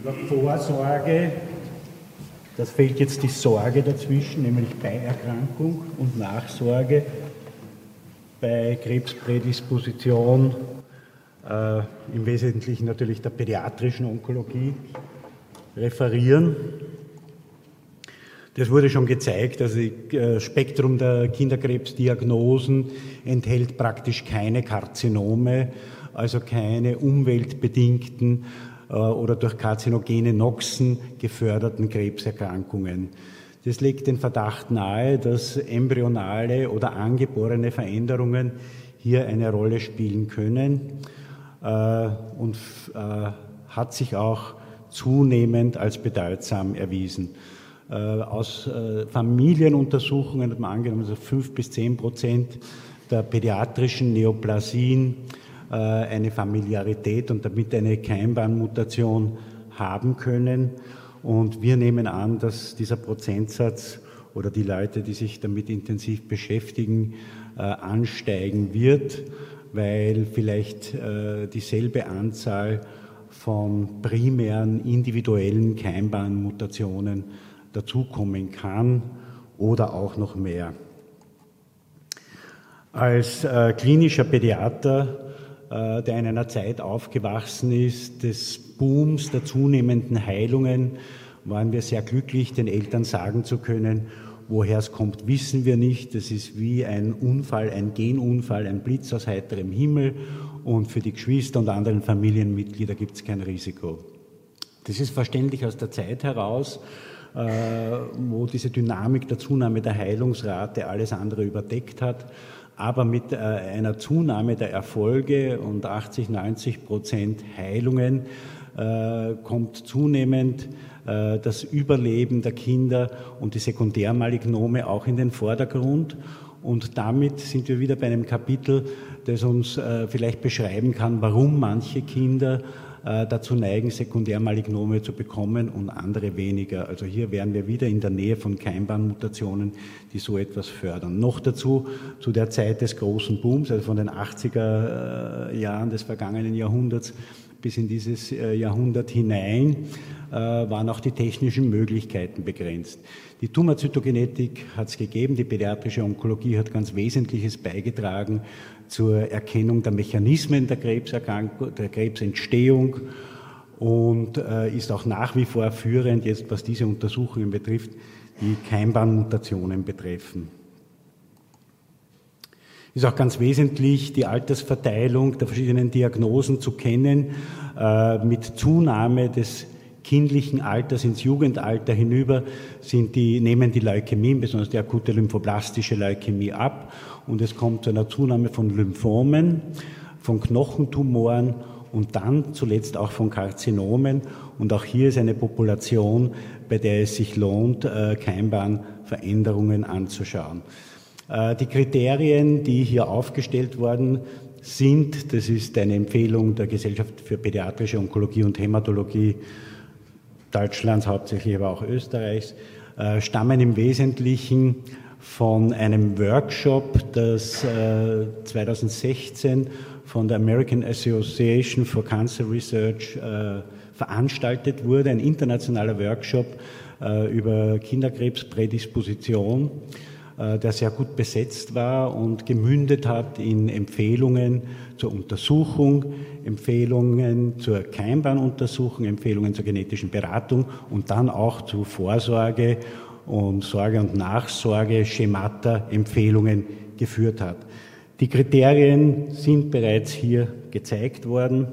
Über Vorsorge, das fällt jetzt die Sorge dazwischen, nämlich bei Erkrankung und Nachsorge, bei Krebsprädisposition, im Wesentlichen natürlich der pädiatrischen Onkologie, referieren. Das wurde schon gezeigt, also das Spektrum der Kinderkrebsdiagnosen enthält praktisch keine Karzinome, also keine umweltbedingten oder durch karzinogene Noxen geförderten Krebserkrankungen. Das legt den Verdacht nahe, dass embryonale oder angeborene Veränderungen hier eine Rolle spielen können und hat sich auch zunehmend als bedeutsam erwiesen. Aus Familienuntersuchungen hat man angenommen, dass 5-10% der pädiatrischen Neoplasien eine Familiarität und damit eine Keimbahnmutation haben können. Und wir nehmen an, dass dieser Prozentsatz oder die Leute, die sich damit intensiv beschäftigen, ansteigen wird, weil vielleicht dieselbe Anzahl von primären individuellen Keimbahnmutationen dazukommen kann oder auch noch mehr. Als klinischer Pädiater, der in einer Zeit aufgewachsen ist, des Booms, der zunehmenden Heilungen, waren wir sehr glücklich, den Eltern sagen zu können, woher es kommt, wissen wir nicht. Das ist wie ein Unfall, ein Genunfall, ein Blitz aus heiterem Himmel und für die Geschwister und anderen Familienmitglieder gibt es kein Risiko. Das ist verständlich aus der Zeit heraus, wo diese Dynamik der Zunahme der Heilungsrate alles andere überdeckt hat. Aber mit einer Zunahme der Erfolge und 80-90% Heilungen kommt zunehmend das Überleben der Kinder und die Sekundärmalignome auch in den Vordergrund. Und damit sind wir wieder bei einem Kapitel, das uns vielleicht beschreiben kann, warum manche Kinder dazu neigen, Sekundärmalignome zu bekommen und andere weniger. Also hier wären wir wieder in der Nähe von Keimbahnmutationen, die so etwas fördern. Noch dazu, zu der Zeit des großen Booms, also von den 80er Jahren des vergangenen Jahrhunderts bis in dieses Jahrhundert hinein, waren auch die technischen Möglichkeiten begrenzt. Die Tumorzytogenetik hat es gegeben, die pädiatrische Onkologie hat ganz Wesentliches beigetragen zur Erkennung der Mechanismen der Krebserkrankung, der Krebsentstehung und ist auch nach wie vor führend, jetzt was diese Untersuchungen betrifft, die Keimbahnmutationen betreffen. Ist auch ganz wesentlich, die Altersverteilung der verschiedenen Diagnosen zu kennen, mit Zunahme des kindlichen Alters ins Jugendalter hinüber nehmen die Leukämien, besonders die akute lymphoblastische Leukämie ab und es kommt zu einer Zunahme von Lymphomen, von Knochentumoren und dann zuletzt auch von Karzinomen und auch hier ist eine Population, bei der es sich lohnt, Keimbahnveränderungen anzuschauen. Die Kriterien, die hier aufgestellt worden sind, das ist eine Empfehlung der Gesellschaft für Pädiatrische Onkologie und Hämatologie Deutschlands, hauptsächlich aber auch Österreichs, stammen im Wesentlichen von einem Workshop, das 2016 von der American Association for Cancer Research veranstaltet wurde, ein internationaler Workshop über Kinderkrebsprädisposition, der sehr gut besetzt war und gemündet hat in Empfehlungen zur Untersuchung, Empfehlungen zur Keimbahnuntersuchung, Empfehlungen zur genetischen Beratung und dann auch zu Vorsorge und Sorge- und Nachsorge, Schemata, Empfehlungen geführt hat. Die Kriterien sind bereits hier gezeigt worden.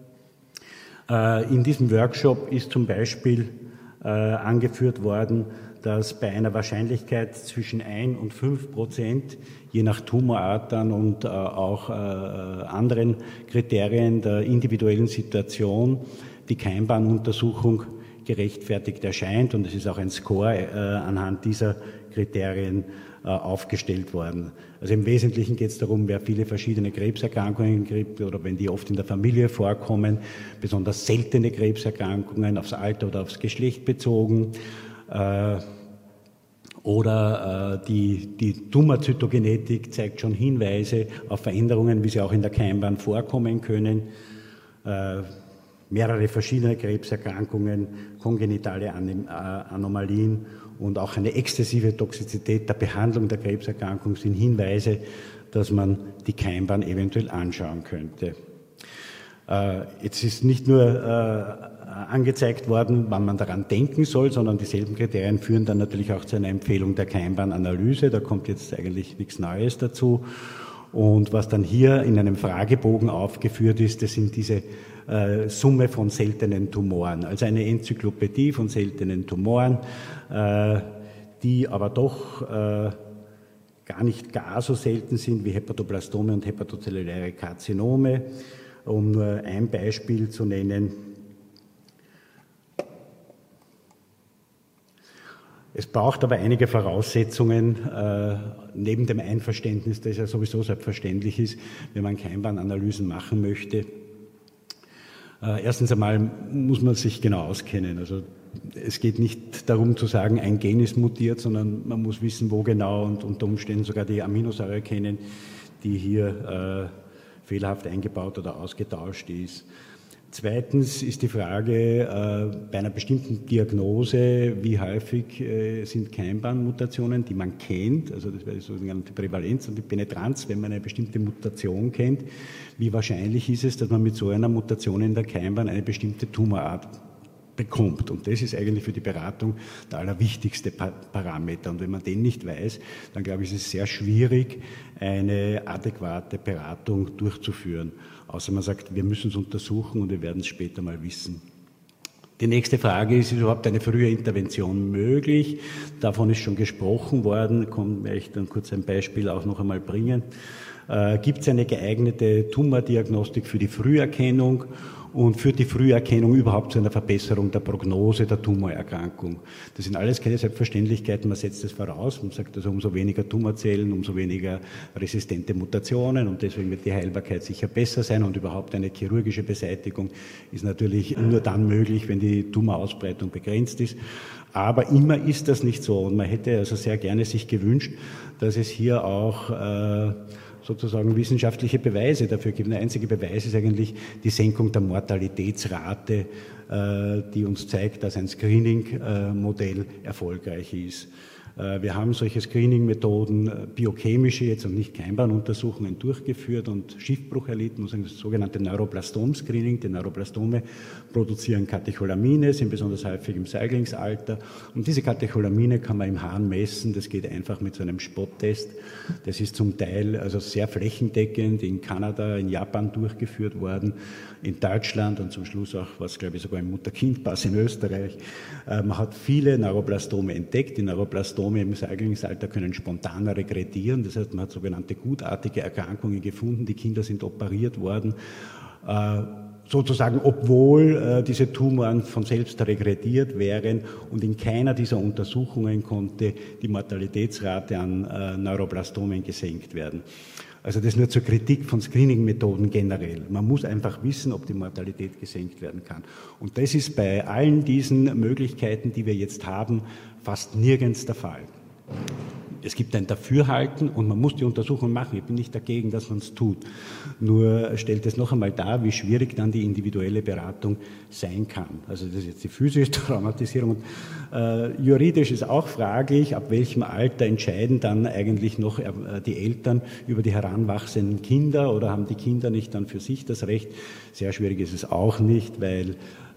In diesem Workshop ist zum Beispiel angeführt worden, dass bei einer Wahrscheinlichkeit zwischen 1 und 5%, je nach Tumorart dann und auch anderen Kriterien der individuellen Situation, die Keimbahnuntersuchung gerechtfertigt erscheint. Und es ist auch ein Score anhand dieser Kriterien aufgestellt worden. Also im Wesentlichen geht es darum, wer viele verschiedene Krebserkrankungen kriegt oder wenn die oft in der Familie vorkommen, besonders seltene Krebserkrankungen aufs Alter oder aufs Geschlecht bezogen, oder die Tumorzytogenetik zeigt schon Hinweise auf Veränderungen, wie sie auch in der Keimbahn vorkommen können. mehrere verschiedene Krebserkrankungen, kongenitale Anomalien und auch eine exzessive Toxizität der Behandlung der Krebserkrankung sind Hinweise, dass man die Keimbahn eventuell anschauen könnte. Jetzt ist nicht nur angezeigt worden, wann man daran denken soll, sondern dieselben Kriterien führen dann natürlich auch zu einer Empfehlung der Keimbahnanalyse. Da kommt jetzt eigentlich nichts Neues dazu. Und was dann hier in einem Fragebogen aufgeführt ist, das sind diese Summe von seltenen Tumoren, also eine Enzyklopädie von seltenen Tumoren, die aber doch gar nicht gar so selten sind wie Hepatoblastome und hepatozelluläre Karzinome. Um nur ein Beispiel zu nennen. Es braucht aber einige Voraussetzungen, neben dem Einverständnis, das ja sowieso selbstverständlich ist, wenn man Keimbahnanalysen machen möchte. Erstens einmal muss man sich genau auskennen. Also es geht nicht darum zu sagen, ein Gen ist mutiert, sondern man muss wissen, wo genau und unter Umständen sogar die Aminosäure kennen, die hier fehlerhaft eingebaut oder ausgetauscht ist. Zweitens ist die Frage bei einer bestimmten Diagnose, wie häufig sind Keimbahnmutationen, die man kennt, also das wäre die sogenannte Prävalenz und die Penetranz, wenn man eine bestimmte Mutation kennt, wie wahrscheinlich ist es, dass man mit so einer Mutation in der Keimbahn eine bestimmte Tumorart bekommt. Und das ist eigentlich für die Beratung der allerwichtigste Parameter. Und wenn man den nicht weiß, dann glaube ich, ist es sehr schwierig, eine adäquate Beratung durchzuführen. Außer man sagt, wir müssen es untersuchen und wir werden es später mal wissen. Die nächste Frage ist überhaupt eine frühe Intervention möglich? Davon ist schon gesprochen worden. Werde ich dann kurz ein Beispiel auch noch einmal bringen. Gibt es eine geeignete Tumordiagnostik für die Früherkennung und führt die Früherkennung überhaupt zu einer Verbesserung der Prognose der Tumorerkrankung? Das sind alles keine Selbstverständlichkeiten, man setzt es voraus, man sagt also umso weniger Tumorzellen, umso weniger resistente Mutationen und deswegen wird die Heilbarkeit sicher besser sein und überhaupt eine chirurgische Beseitigung ist natürlich nur dann möglich, wenn die Tumorausbreitung begrenzt ist. Aber immer ist das nicht so und man hätte also sehr gerne sich gewünscht, dass es hier auch sozusagen wissenschaftliche Beweise dafür gibt. Der einzige Beweis ist eigentlich die Senkung der Mortalitätsrate, die uns zeigt, dass ein Screening-Modell erfolgreich ist. Wir haben solche Screening-Methoden, biochemische jetzt und nicht Keimbahnuntersuchungen durchgeführt und Schiffbruch erlitten, das sogenannte Neuroblastom-Screening. Die Neuroblastome produzieren Katecholamine, sind besonders häufig im Säuglingsalter und diese Katecholamine kann man im Hahn messen, das geht einfach mit so einem Spot-Test. Das ist zum Teil also sehr flächendeckend in Kanada, in Japan durchgeführt worden, in Deutschland und zum Schluss auch, was glaube ich sogar im Mutter-Kind-Pass in Österreich. Man hat viele Neuroblastome entdeckt. Die Neuroblastome im Säuglingsalter können spontan regredieren. Das heißt, man hat sogenannte gutartige Erkrankungen gefunden. Die Kinder sind operiert worden, sozusagen obwohl diese Tumoren von selbst regrediert wären. Und in keiner dieser Untersuchungen konnte die Mortalitätsrate an Neuroblastomen gesenkt werden. Also das nur zur Kritik von Screening-Methoden generell. Man muss einfach wissen, ob die Mortalität gesenkt werden kann. Und das ist bei allen diesen Möglichkeiten, die wir jetzt haben, fast nirgends der Fall. Es gibt ein Dafürhalten und man muss die Untersuchung machen. Ich bin nicht dagegen, dass man es tut. Nur stellt es noch einmal dar, wie schwierig dann die individuelle Beratung sein kann. Also das ist jetzt die physische Traumatisierung. Juridisch ist auch fraglich, ab welchem Alter entscheiden dann eigentlich noch die Eltern über die heranwachsenden Kinder oder haben die Kinder nicht dann für sich das Recht? Sehr schwierig ist es auch nicht, weil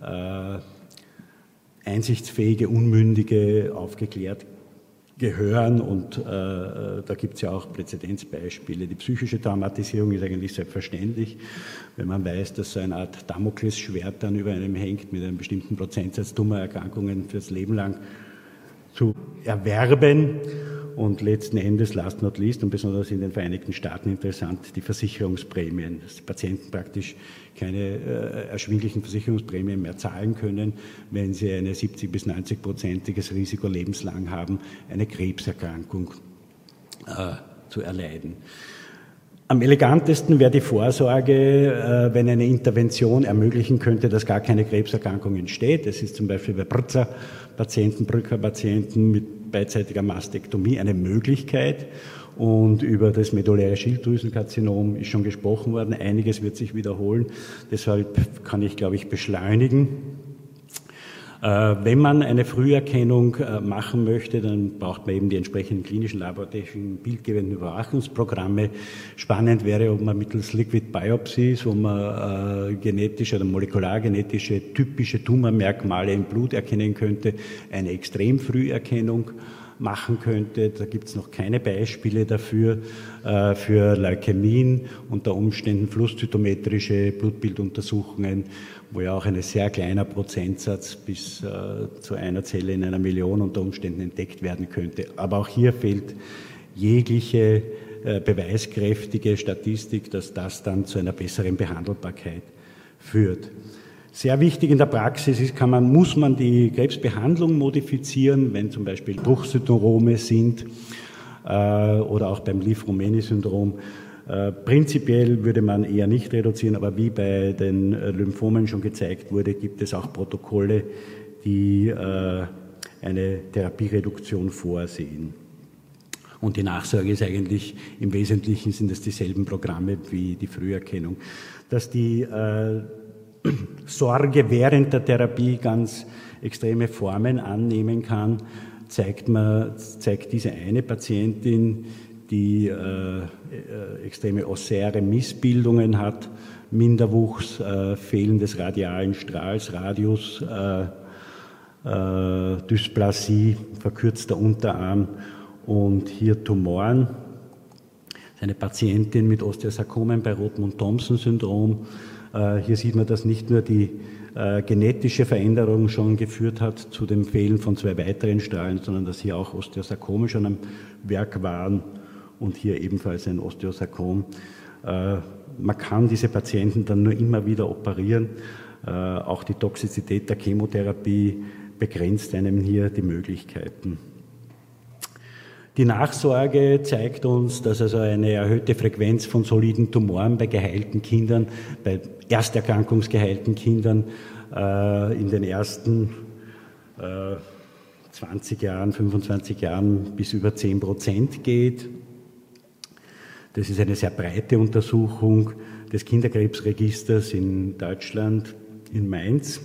einsichtsfähige, Unmündige aufgeklärt gehören und da gibt es ja auch Präzedenzbeispiele. Die psychische Traumatisierung ist eigentlich selbstverständlich, wenn man weiß, dass so eine Art Damoklesschwert dann über einem hängt mit einem bestimmten Prozentsatz Tumorerkrankungen fürs Leben lang zu erwerben. Und letzten Endes, last not least, und besonders in den Vereinigten Staaten interessant, die Versicherungsprämien, dass die Patienten praktisch keine erschwinglichen Versicherungsprämien mehr zahlen können, wenn sie eine 70- bis 90-prozentiges Risiko lebenslang haben, eine Krebserkrankung zu erleiden. Am elegantesten wäre die Vorsorge, wenn eine Intervention ermöglichen könnte, dass gar keine Krebserkrankung entsteht. Das ist zum Beispiel bei Brücker-Patienten mit beidseitiger Mastektomie eine Möglichkeit. und über das medulläre Schilddrüsenkarzinom ist schon gesprochen worden. Einiges wird sich wiederholen, deshalb kann ich, glaube ich, beschleunigen. Wenn man eine Früherkennung machen möchte, dann braucht man eben die entsprechenden klinischen, laboratorischen, bildgebenden Überwachungsprogramme. Spannend wäre, ob man mittels Liquid Biopsies, wo man genetische oder molekulargenetische typische Tumormerkmale im Blut erkennen könnte, eine Extremfrüherkennung machen könnte. Da gibt es noch keine Beispiele dafür. Für Leukämien unter Umständen flusszytometrische Blutbilduntersuchungen, wo ja auch ein sehr kleiner Prozentsatz bis zu einer Zelle in einer Million unter Umständen entdeckt werden könnte. Aber auch hier fehlt jegliche beweiskräftige Statistik, dass das dann zu einer besseren Behandelbarkeit führt. Sehr wichtig in der Praxis ist, muss man die Krebsbehandlung modifizieren, wenn zum Beispiel Bruchsyndrome sind oder auch beim Li-Fraumeni-Syndrom. Prinzipiell würde man eher nicht reduzieren, aber wie bei den Lymphomen schon gezeigt wurde, gibt es auch Protokolle, die eine Therapiereduktion vorsehen. Und die Nachsorge ist eigentlich, im Wesentlichen sind es dieselben Programme wie die Früherkennung. Dass die Sorge während der Therapie ganz extreme Formen annehmen kann, zeigt diese eine Patientin, die extreme ossäre Missbildungen hat, Minderwuchs, Fehlen des radialen Strahls, Radius, Dysplasie, verkürzter Unterarm und hier Tumoren. Das ist eine Patientin mit Osteosarkomen bei Rothmund-Thomson-Syndrom. Hier sieht man, dass nicht nur die genetische Veränderung schon geführt hat zu dem Fehlen von 2 weiteren Strahlen, sondern dass hier auch Osteosarkome schon am Werk waren und hier ebenfalls ein Osteosarkom. Man kann diese Patienten dann nur immer wieder operieren. Auch die Toxizität der Chemotherapie begrenzt einem hier die Möglichkeiten. Die Nachsorge zeigt uns, dass also eine erhöhte Frequenz von soliden Tumoren bei geheilten Kindern, bei ersterkrankungsgeheilten Kindern in den ersten 20 Jahren, 25 Jahren bis über 10% geht. Das ist eine sehr breite Untersuchung des Kinderkrebsregisters in Deutschland, in Mainz.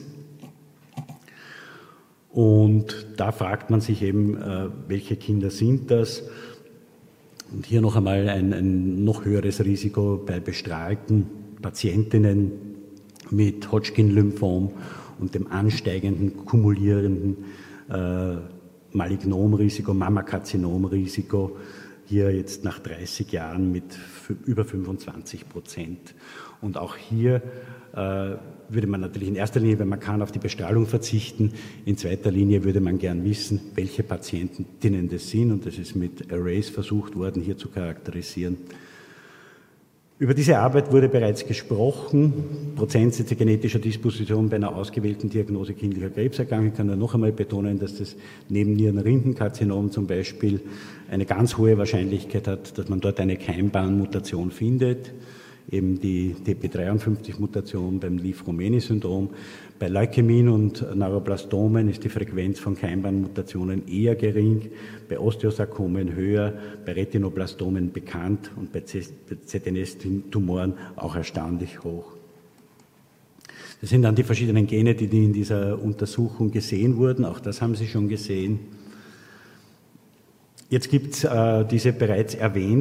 Und da fragt man sich eben, welche Kinder sind das? Und hier noch einmal ein noch höheres Risiko bei bestrahlten Patientinnen mit Hodgkin-Lymphom und dem ansteigenden, kumulierenden Malignomrisiko, Mammakarzinomrisiko, hier jetzt nach 30 Jahren mit über 25%. Und auch hier würde man natürlich in erster Linie, wenn man kann, auf die Bestrahlung verzichten. In zweiter Linie würde man gern wissen, welche Patientinnen das sind. Und das ist mit Arrays versucht worden, hier zu charakterisieren. Über diese Arbeit wurde bereits gesprochen. Prozentsätze genetischer Disposition bei einer ausgewählten Diagnose kindlicher Krebserkrankung. Ich kann nur noch einmal betonen, dass das neben Nierenrindenkarzinom zum Beispiel eine ganz hohe Wahrscheinlichkeit hat, dass man dort eine Keimbahnmutation findet. Eben die TP53-Mutation beim Li-Fraumeni-Syndrom. Bei Leukämien und Neuroblastomen ist die Frequenz von Keimbahnmutationen eher gering, bei Osteosarkomen höher, bei Retinoblastomen bekannt und bei ZNS-Tumoren auch erstaunlich hoch. Das sind dann die verschiedenen Gene, die in dieser Untersuchung gesehen wurden. Auch das haben Sie schon gesehen. Jetzt gibt es diesen bereits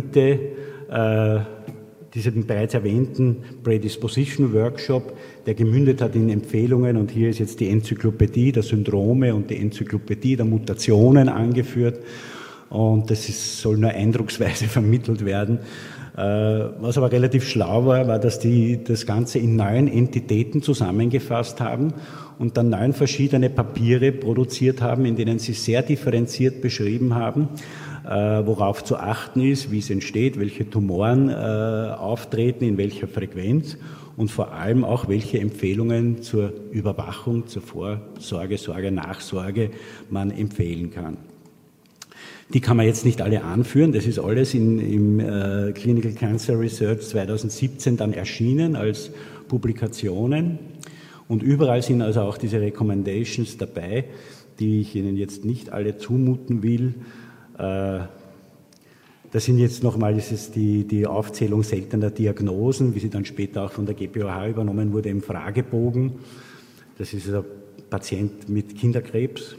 erwähnten Predisposition Workshop, der gemündet hat in Empfehlungen, und hier ist jetzt die Enzyklopädie der Syndrome und die Enzyklopädie der Mutationen angeführt, und das soll nur eindrucksweise vermittelt werden. Was aber relativ schlau war, dass die das Ganze in 9 Entitäten zusammengefasst haben und dann 9 verschiedene Papiere produziert haben, in denen sie sehr differenziert beschrieben haben, worauf zu achten ist, wie es entsteht, welche Tumoren auftreten, in welcher Frequenz und vor allem auch, welche Empfehlungen zur Überwachung, zur Vorsorge, Sorge, Nachsorge man empfehlen kann. Die kann man jetzt nicht alle anführen, das ist alles im Clinical Cancer Research 2017 dann erschienen als Publikationen, und überall sind also auch diese Recommendations dabei, die ich Ihnen jetzt nicht alle zumuten will. Das sind jetzt nochmal die Aufzählung seltener Diagnosen, wie sie dann später auch von der GPOH übernommen wurde im Fragebogen. Das ist ein Patient mit Kinderkrebs.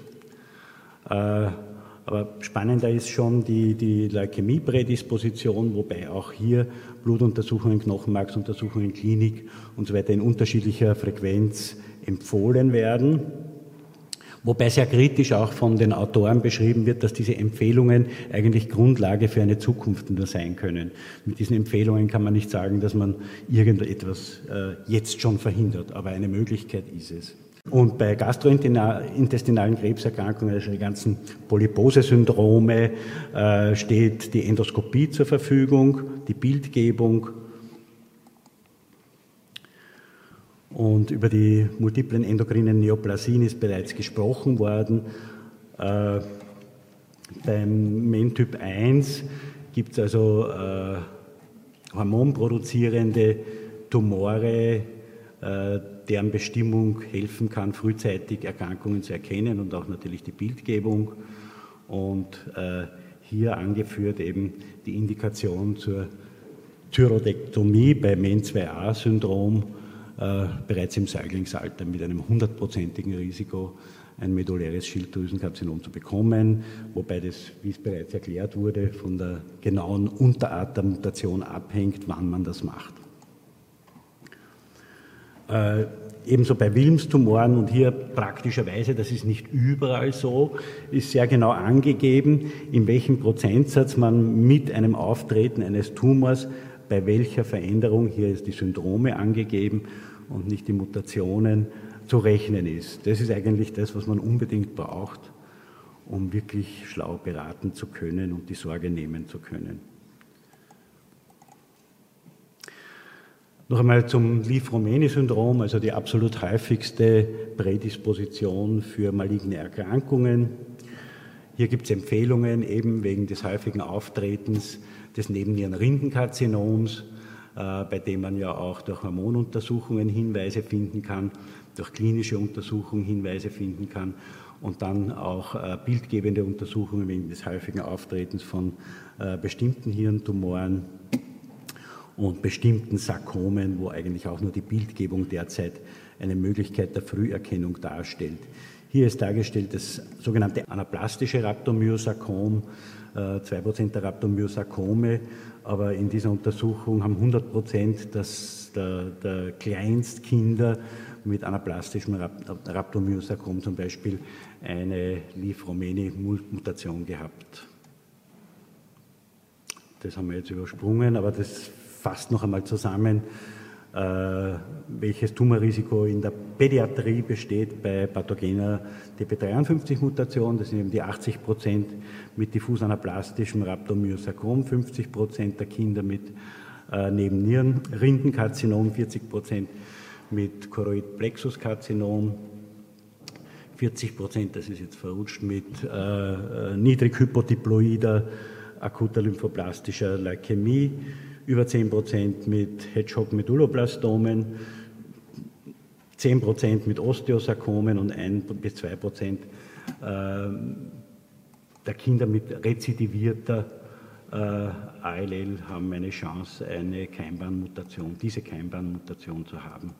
Aber spannender ist schon die Leukämie-Prädisposition, wobei auch hier Blutuntersuchungen, Knochenmarksuntersuchungen, Klinik und so weiter in unterschiedlicher Frequenz empfohlen werden. Wobei sehr kritisch auch von den Autoren beschrieben wird, dass diese Empfehlungen eigentlich Grundlage für eine Zukunft nur sein können. Mit diesen Empfehlungen kann man nicht sagen, dass man irgendetwas jetzt schon verhindert, aber eine Möglichkeit ist es. Und bei gastrointestinalen Krebserkrankungen, also die ganzen Polypose-Syndrome, steht die Endoskopie zur Verfügung, die Bildgebung. Und über die multiplen endokrinen Neoplasien ist bereits gesprochen worden. Beim MEN-Typ 1 gibt es also hormonproduzierende Tumore, deren Bestimmung helfen kann, frühzeitig Erkrankungen zu erkennen und auch natürlich die Bildgebung. Und hier angeführt eben die Indikation zur Thyroidektomie bei MEN2A-Syndrom, bereits im Säuglingsalter mit einem 100%igen Risiko ein medulläres Schilddrüsenkarzinom zu bekommen, wobei das, wie es bereits erklärt wurde, von der genauen Unterart der Mutation abhängt, wann man das macht. Ebenso bei Wilms-Tumoren, und hier praktischerweise, das ist nicht überall so, ist sehr genau angegeben, in welchem Prozentsatz man mit einem Auftreten eines Tumors bei welcher Veränderung, hier ist die Syndrome angegeben und nicht die Mutationen, zu rechnen ist. Das ist eigentlich das, was man unbedingt braucht, um wirklich schlau beraten zu können und die Sorge nehmen zu können. Noch einmal zum Li-Fraumeni-Syndrom, also die absolut häufigste Prädisposition für maligne Erkrankungen. Hier gibt es Empfehlungen eben wegen des häufigen Auftretens des Nebennierenrindenkarzinoms, bei dem man ja auch durch Hormonuntersuchungen Hinweise finden kann, durch klinische Untersuchungen Hinweise finden kann und dann auch bildgebende Untersuchungen wegen des häufigen Auftretens von bestimmten Hirntumoren und bestimmten Sarkomen, wo eigentlich auch nur die Bildgebung derzeit eine Möglichkeit der Früherkennung darstellt. Hier ist dargestellt das sogenannte anaplastische Rhabdomyosarkom, 2% der Rhabdomyosarkome, aber in dieser Untersuchung haben 100% der Kleinstkinder mit anaplastischem Rhabdomyosarkom zum Beispiel eine Li-Fraumeni-Mutation gehabt. Das haben wir jetzt übersprungen, aber das fasst noch einmal zusammen, welches Tumorrisiko in der Pädiatrie besteht bei pathogener TP53-Mutation. Das sind eben die 80% mit diffus anaplastischem Rhabdomyosarkom, 50% der Kinder mit Nebennierenrindenkarzinom, 40% mit Choroidplexuskarzinom, 40%, das ist jetzt verrutscht, mit niedrighypodiploider akuter lymphoblastischer Leukämie, über 10% mit Hedgehog-Medulloblastomen, 10% mit Osteosarkomen und 1-2% der Kinder mit rezidivierter ALL haben eine Chance, diese Keimbahnmutation zu haben.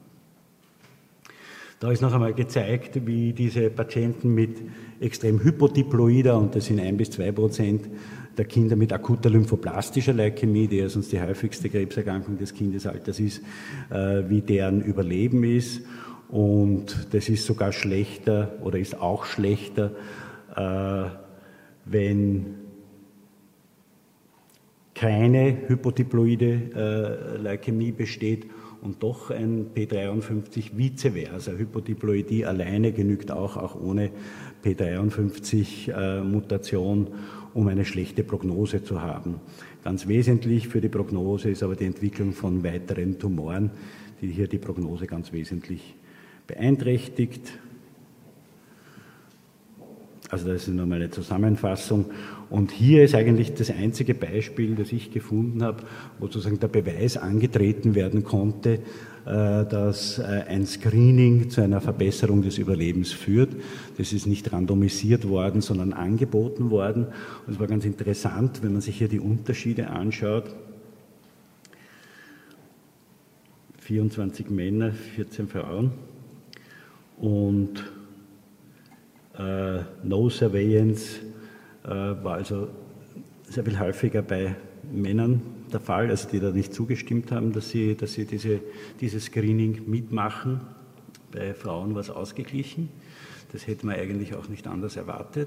Da ist noch einmal gezeigt, wie diese Patienten mit extrem hypodiploider, und das sind 1-2% der Kinder mit akuter lymphoblastischer Leukämie, die ja sonst die häufigste Krebserkrankung des Kindesalters ist, wie deren Überleben ist. Und das ist sogar schlechter oder ist auch schlechter, wenn keine hypodiploide Leukämie besteht und doch ein P53 vice versa. Hypodiploidie alleine genügt auch ohne P53-Mutation, um eine schlechte Prognose zu haben. Ganz wesentlich für die Prognose ist aber die Entwicklung von weiteren Tumoren, die hier die Prognose ganz wesentlich beeinträchtigt. Also das ist nochmal eine Zusammenfassung. Und hier ist eigentlich das einzige Beispiel, das ich gefunden habe, wo sozusagen der Beweis angetreten werden konnte, dass ein Screening zu einer Verbesserung des Überlebens führt. Das ist nicht randomisiert worden, sondern angeboten worden. Und es war ganz interessant, wenn man sich hier die Unterschiede anschaut. 24 Männer, 14 Frauen und No Surveillance war also sehr viel häufiger bei Männern der Fall, also die da nicht zugestimmt haben, dass sie dieses Screening mitmachen. Bei Frauen war es ausgeglichen. Das hätte man eigentlich auch nicht anders erwartet.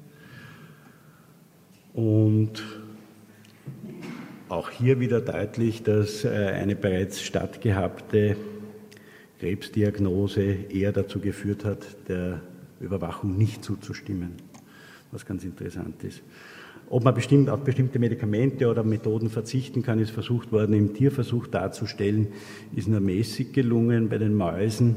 Und auch hier wieder deutlich, dass eine bereits stattgehabte Krebsdiagnose eher dazu geführt hat, der Überwachung nicht zuzustimmen, was ganz interessant ist. Ob man auf bestimmte Medikamente oder Methoden verzichten kann, ist versucht worden, im Tierversuch darzustellen, ist nur mäßig gelungen bei den Mäusen.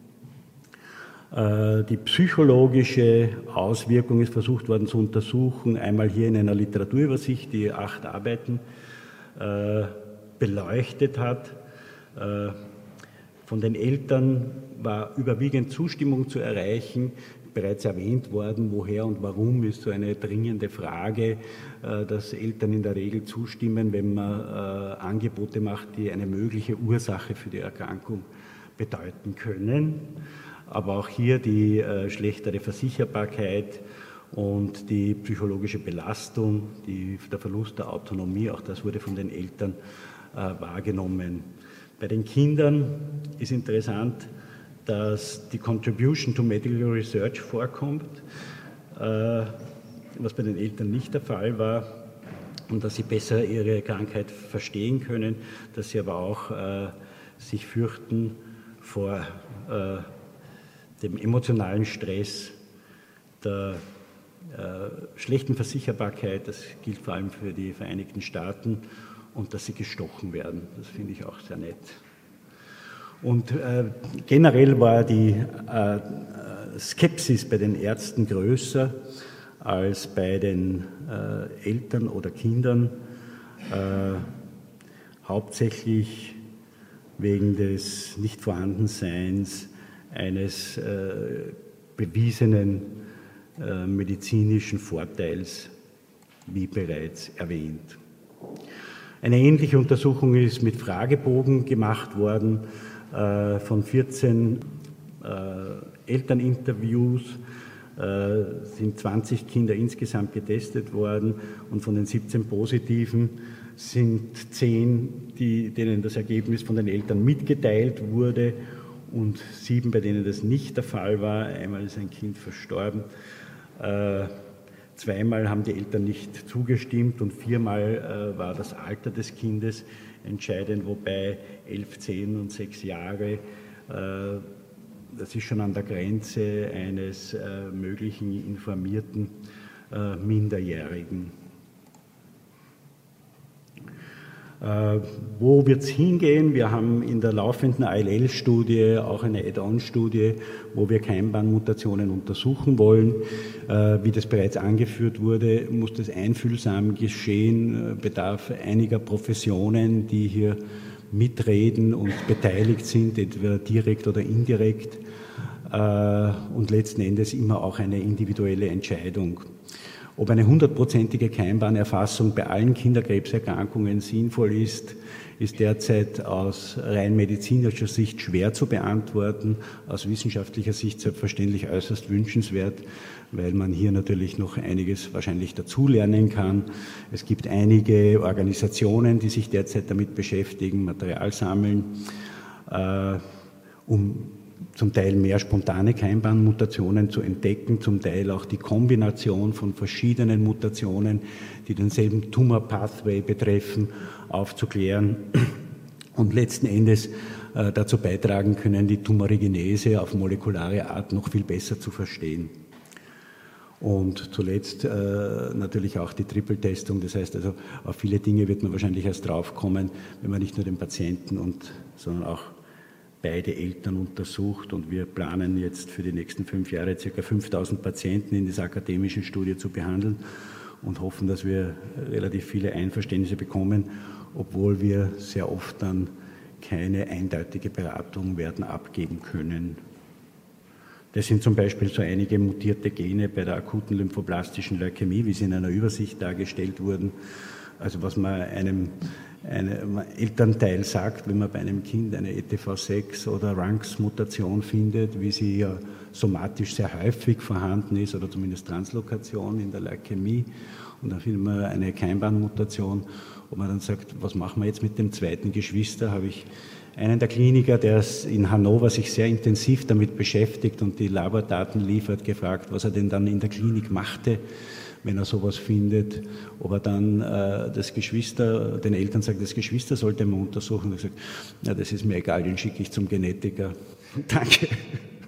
Die psychologische Auswirkung ist versucht worden zu untersuchen, einmal hier in einer Literaturübersicht, die 8 Arbeiten beleuchtet hat. Von den Eltern war überwiegend Zustimmung zu erreichen. Bereits erwähnt worden, woher und warum ist so eine dringende Frage, dass Eltern in der Regel zustimmen, wenn man Angebote macht, die eine mögliche Ursache für die Erkrankung bedeuten können. Aber auch hier die schlechtere Versicherbarkeit und die psychologische Belastung, der Verlust der Autonomie, auch das wurde von den Eltern wahrgenommen. Bei den Kindern ist interessant, dass die Contribution to Medical Research vorkommt, was bei den Eltern nicht der Fall war, und dass sie besser ihre Krankheit verstehen können, dass sie aber auch sich fürchten vor dem emotionalen Stress, der schlechten Versicherbarkeit, das gilt vor allem für die Vereinigten Staaten, und dass sie gestochen werden. Das finde ich auch sehr nett. Und generell war die Skepsis bei den Ärzten größer als bei den Eltern oder Kindern, hauptsächlich wegen des Nichtvorhandenseins eines bewiesenen medizinischen Vorteils, wie bereits erwähnt. Eine ähnliche Untersuchung ist mit Fragebogen gemacht worden. Von 14 Elterninterviews sind 20 Kinder insgesamt getestet worden und von den 17 Positiven sind 10, denen das Ergebnis von den Eltern mitgeteilt wurde, und 7, bei denen das nicht der Fall war. Einmal ist ein Kind verstorben. Zweimal haben die Eltern nicht zugestimmt und 4-mal war das Alter des Kindes entscheidend, wobei 11, 10 und 6 Jahre, das ist schon an der Grenze eines möglichen informierten Minderjährigen. Wo wird es hingehen? Wir haben in der laufenden ALL-Studie auch eine Add-on-Studie, wo wir Keimbahnmutationen untersuchen wollen. Wie das bereits angeführt wurde, muss das einfühlsam geschehen, bedarf einiger Professionen, die hier mitreden und beteiligt sind, entweder direkt oder indirekt, und letzten Endes immer auch eine individuelle Entscheidung. Ob eine 100-prozentige Keimbahnerfassung bei allen Kinderkrebserkrankungen sinnvoll ist, ist derzeit aus rein medizinischer Sicht schwer zu beantworten, aus wissenschaftlicher Sicht selbstverständlich äußerst wünschenswert, weil man hier natürlich noch einiges wahrscheinlich dazulernen kann. Es gibt einige Organisationen, die sich derzeit damit beschäftigen, Material sammeln, um zum Teil mehr spontane Keimbahnmutationen zu entdecken, zum Teil auch die Kombination von verschiedenen Mutationen, die denselben Tumor-Pathway betreffen, aufzuklären und letzten Endes dazu beitragen können, die Tumorigenese auf molekulare Art noch viel besser zu verstehen. Und zuletzt natürlich auch die Triple-Testung, das heißt also, auf viele Dinge wird man wahrscheinlich erst draufkommen, wenn man nicht nur den Patienten sondern auch beide Eltern untersucht, und wir planen jetzt für die nächsten 5 Jahre ca. 5000 Patienten in dieser akademischen Studie zu behandeln und hoffen, dass wir relativ viele Einverständnisse bekommen, obwohl wir sehr oft dann keine eindeutige Beratung werden abgeben können. Das sind zum Beispiel so einige mutierte Gene bei der akuten lymphoblastischen Leukämie, wie sie in einer Übersicht dargestellt wurden. Also was man einem Elternteil sagt, wenn man bei einem Kind eine ETV6 oder RUNX-Mutation findet, wie sie ja somatisch sehr häufig vorhanden ist oder zumindest Translokation in der Leukämie, und dann findet man eine Keimbahnmutation, wo man dann sagt, was machen wir jetzt mit dem zweiten Geschwister, habe ich einen der Kliniker, der in Hannover sich sehr intensiv damit beschäftigt und die Labordaten liefert, gefragt, was er denn dann in der Klinik machte, wenn er sowas findet, ob er dann den Eltern sagt, das Geschwister sollte man untersuchen. Und er sagt, na, das ist mir egal, den schicke ich zum Genetiker. Danke.